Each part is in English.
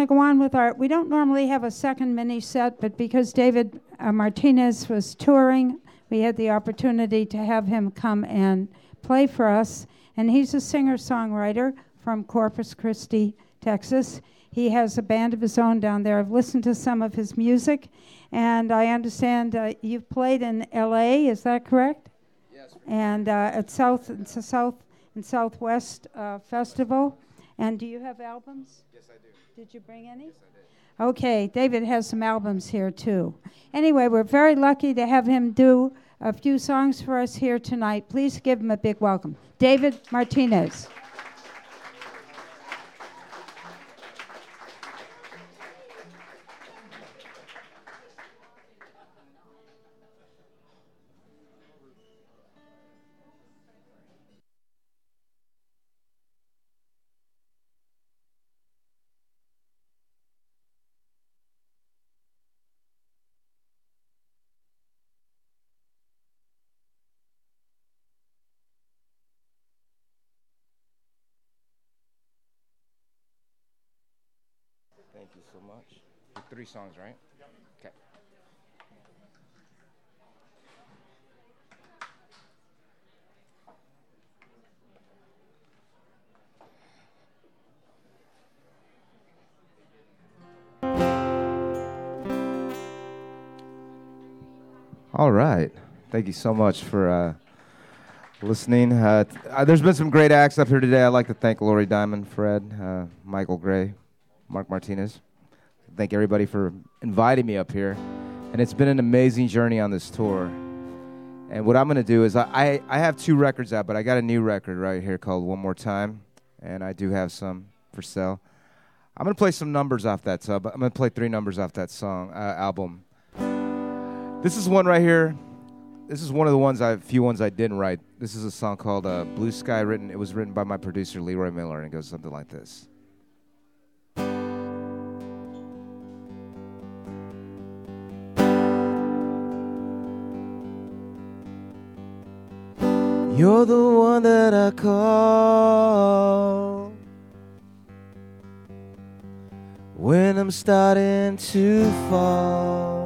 to go on with we don't normally have a second mini set, but because David Martinez was touring, we had the opportunity to have him come and play for us. And he's a singer-songwriter from Corpus Christi, Texas. He has a band of his own down there. I've listened to some of his music, and I understand you've played in L.A., is that correct? Yes. And at South and Southwest Festival. And do you have albums? Yes, I do. Did you bring any? Yes, I did. Okay, David has some albums here too. Anyway, we're very lucky to have him do a few songs for us here tonight. Please give him a big welcome. David Martinez. Thank you so much. 3 songs, right? Okay. All right. Thank you so much for listening. There's been some great acts up here today. I'd like to thank Lori Diamond, Fred, Michael Gray, Mark Martinez. Thank everybody for inviting me up here. And it's been an amazing journey on this tour. And what I'm going to do is I have 2 records out, but I got a new record right here called One More Time. And I do have some for sale. I'm going to play some numbers off that. I'm going to play 3 numbers off that song album. This is one right here. This is one of the few ones I didn't write. This is a song called Blue Sky. It was written by my producer, Leroy Miller, and it goes something like this. You're the one that I call when I'm starting to fall.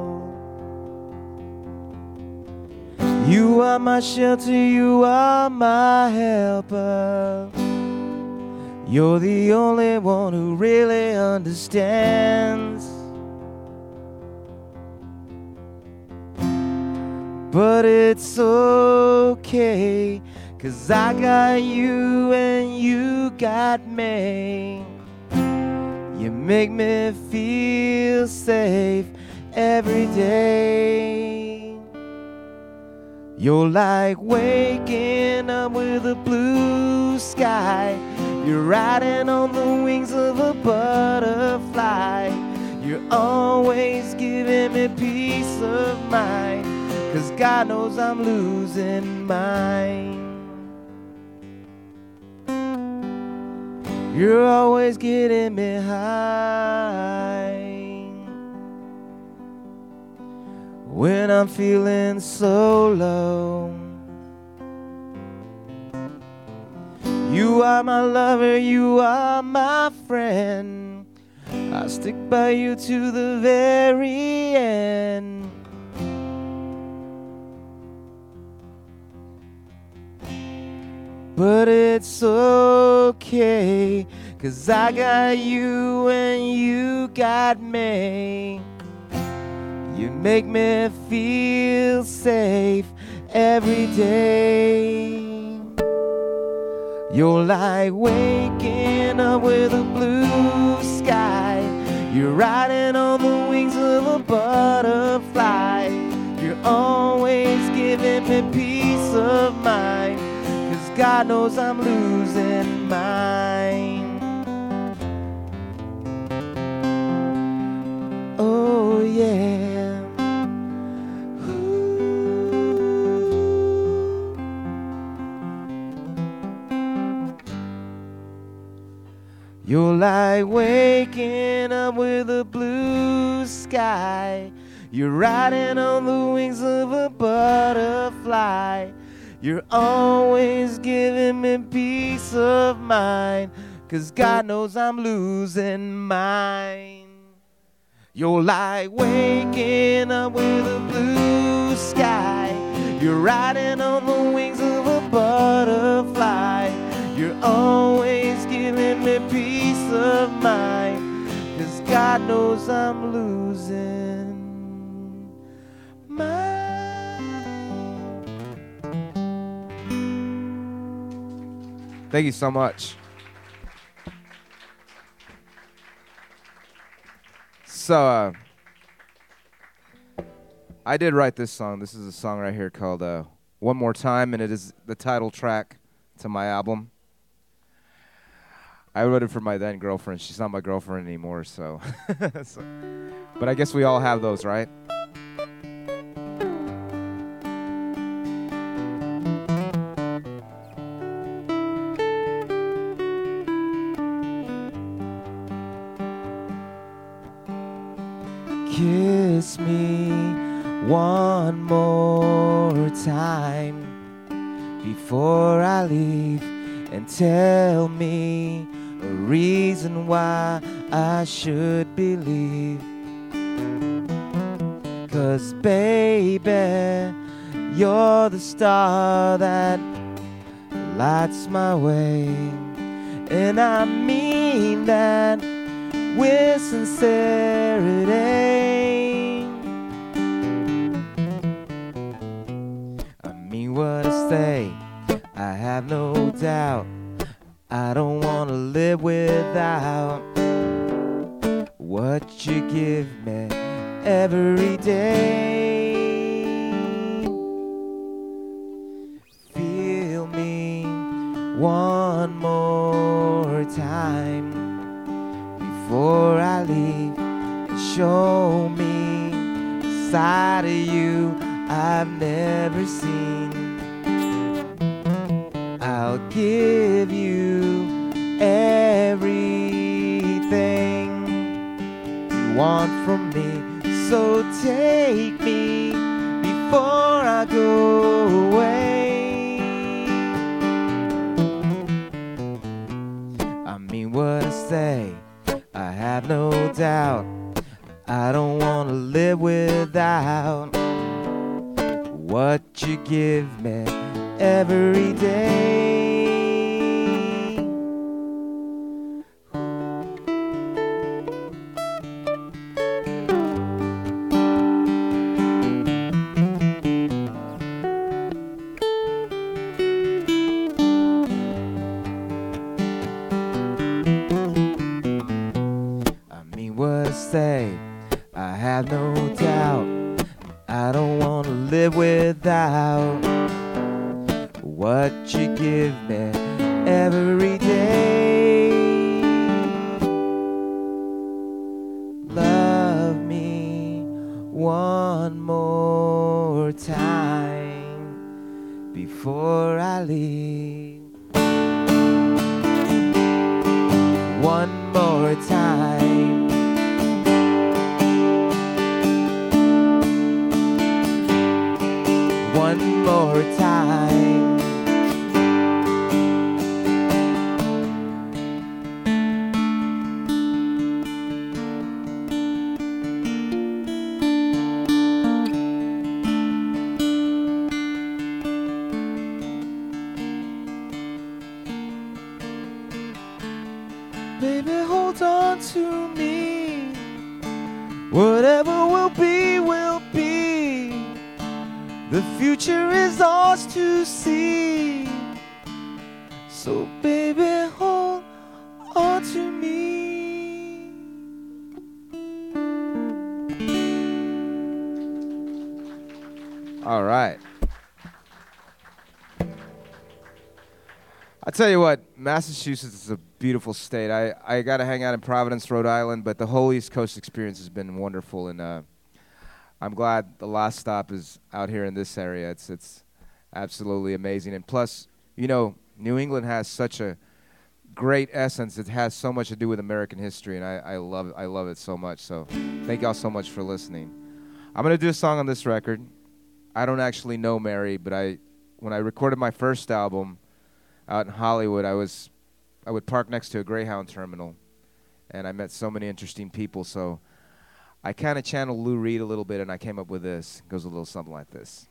You are my shelter, you are my helper. You're the only one who really understands. But it's okay, 'cause I got you and you got me. You make me feel safe every day. You're like waking up with a blue sky. You're riding on the wings of a butterfly. You're always giving me peace of mind, 'cause God knows I'm losing mine. You're always getting me high when I'm feeling so low. You are my lover, you are my friend. I'll stick by you to the very end. But it's okay, 'cause I got you and you got me. You make me feel safe every day. You're like waking up with a blue sky. You're riding on the wings of a butterfly. You're always giving me peace of mind, 'cause God knows I'm losing mine. Oh yeah. You're like waking up with a blue sky. You're riding on the wings of a butterfly. You're always giving me peace of mind, 'cause God knows I'm losing mine. You're like waking up with a blue sky. You're riding on the wings of a butterfly. You're always giving me peace of mind, 'cause God knows I'm losing mine. Thank you so much. So, I did write this song. This is a song right here called One More Time, and it is the title track to my album. I wrote it for my then girlfriend. She's not my girlfriend anymore, so. But I guess we all have those, right? Kiss me one more time before I leave, and tell me a reason why I should believe. 'Cause baby, you're the star that lights my way, and I mean that with sincerity. I mean what I say, I have no doubt. I don't want to live without what you give me every day. Feel me one more time before I leave. Show me a side of you I've never seen. I'll give you everything you want from me. So take me before I go away. I mean what I say, I have no doubt. I don't want to live without what you give me every day. I mean what I say, I have no doubt. I don't want to live without what you give me every day. Love me one more time before I leave. One more time. One more time. Baby, hold on to me. Whatever will be, will be. The future is ours to see. So baby, hold on to me. All right. I tell you what, Massachusetts is a beautiful state. I got to hang out in Providence, Rhode Island, but the whole East Coast experience has been wonderful, and I'm glad the last stop is out here in this area. It's absolutely amazing, and plus, you know, New England has such a great essence. It has so much to do with American history, and I love it so much. So, thank y'all so much for listening. I'm gonna do a song on this record. I don't actually know Mary, but when I recorded my first album out in Hollywood, I would park next to a Greyhound terminal, and I met so many interesting people. So I kind of channeled Lou Reed a little bit, and I came up with this. It goes a little something like this.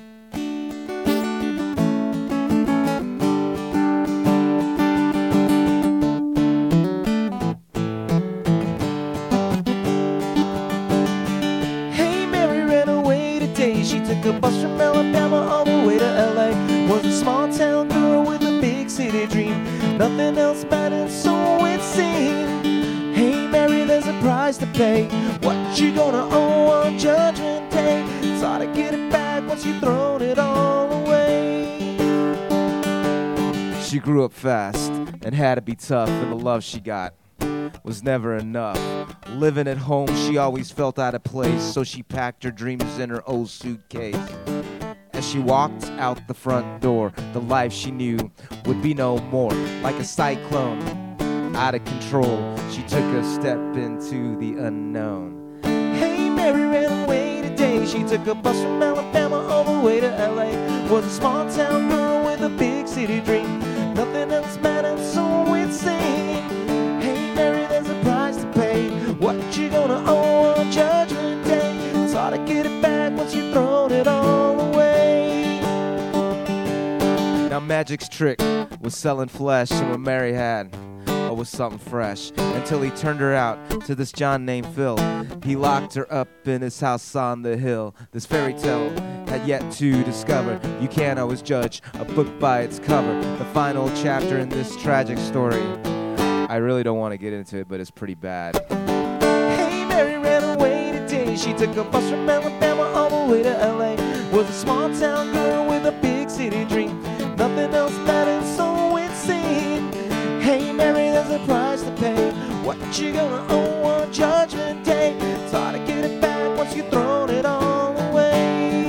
Hey, Mary ran away today. She took a bus from Alabama all the way to LA. Was a small town girl with a big city dream. Nothing else mattered, so it seemed. Hey, Mary, there's a price to pay. What you gonna owe on Judgment Day? It's hard to get it back once you've thrown it all away. She grew up fast and had to be tough, and the love she got was never enough. Living at home, she always felt out of place, so she packed her dreams in her old suitcase. As she walked out the front door, the life she knew would be no more. Like a cyclone, out of control, she took a step into the unknown. Hey, Mary ran away today. She took a bus from Alabama all the way to LA. Was a small town girl with a big city dream. Nothing else mattered, so it seemed. Hey, Mary, there's a price to pay. What you gonna owe on Judgment Day? It's hard to get it back once you've thrown it all away. Now Magic's trick was selling flesh, and what Mary had was something fresh, until he turned her out to this John named Phil. He locked her up in his house on the hill. This fairy tale had yet to discover. You can't always judge a book by its cover. The final chapter in this tragic story, I really don't want to get into it, but it's pretty bad. Hey, Mary ran away today. She took a bus from Alabama all the way to LA. Was a small town girl with a big city dream. Nothing else mattered, so it seemed. Hey, Mary, there's a price to pay. What you gonna owe on Judgment Day? It's hard to get it back once you've thrown it all away.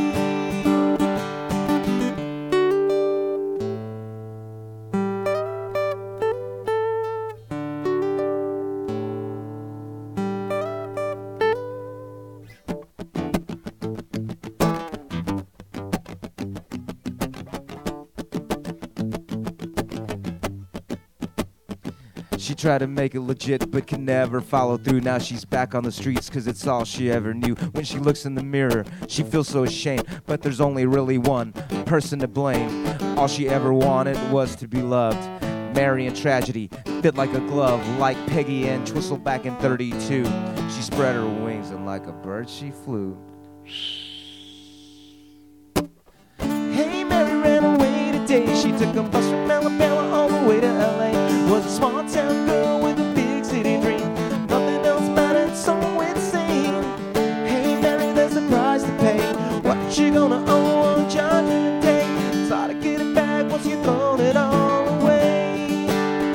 She tried to make it legit, but could never follow through. Now she's back on the streets, cause it's all she ever knew. When she looks in the mirror, she feels so ashamed, but there's only really one person to blame. All she ever wanted was to be loved. Mary in tragedy fit like a glove, like Peggy Ann Twistle back in 32. She spread her wings, and like a bird she flew. Hey, Mary ran away today. She took a bus from Alabama all the way to LA. Was a small town girl with a big city dream. Nothing else mattered, so it seemed. Hey, Mary, there's a price to pay. What you gonna owe on Judgment Day? It's hard to get it back once you've thrown it all away.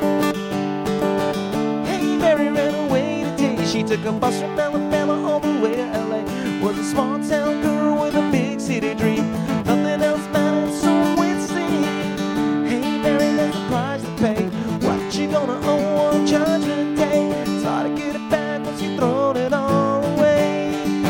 Hey, Mary ran away today. She took a bus from Alabama all the way to LA. Was a small town girl with a big city dream. Nothing else mattered, so it seemed. Hey, Mary, there's a price to pay. What you gonna owe on Judgment Day? It's hard to get it back once you've thrown it all away.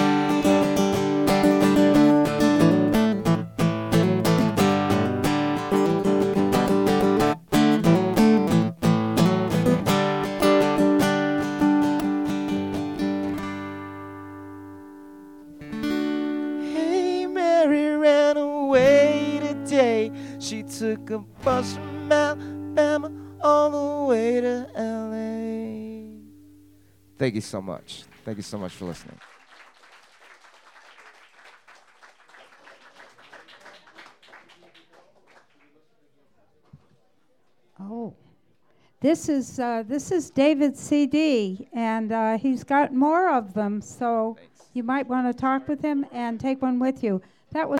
Hey, Mary ran away today. She took a bus from Alabama all the way to LA. Thank you so much. Thank you so much for listening. Oh, this is David's CD, and he's got more of them. So Thanks. you might want to talk with him and take one with you. That was